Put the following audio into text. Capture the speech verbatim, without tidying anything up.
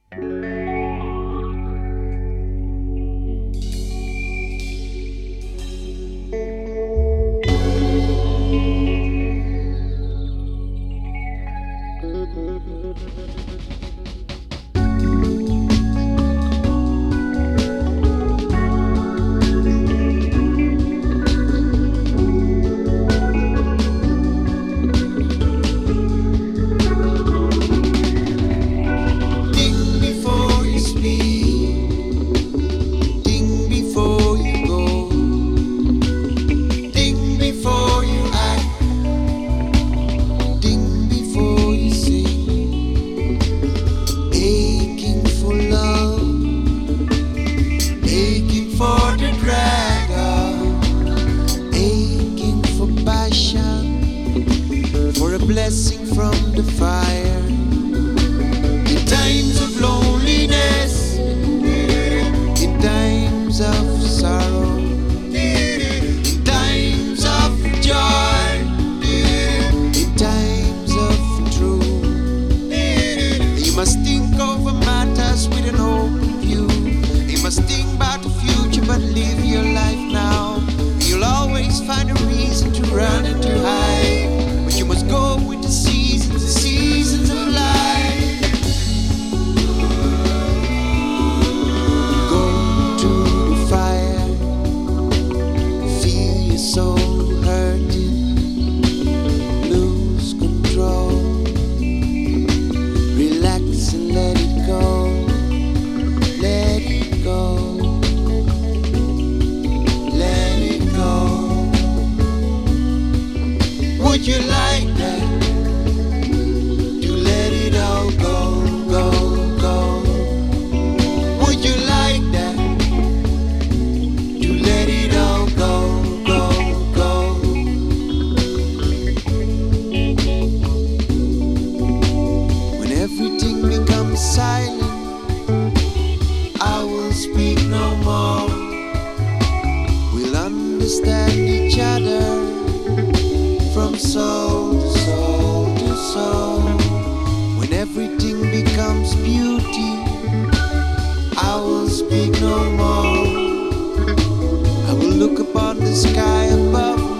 Blessing from the fire in times of loneliness, in times of sorrow, in times of joy, in times of truth. You must think over matters with an open view. You must think about the future but live your life now. You'll always find a reason to run and to hide, but you must go with the seasons, the seasons of life. Go to the fire, feel your soul hurting, lose control, relax and let it go, let it go, let it go. Would you like that? To let it all go, go, go. Would you like that? To let it all go, go, go. When everything becomes silent, I will speak no more. We'll understand each other from soul to soul to soul. When everything becomes beauty, I will speak no more. I will look upon the sky above me.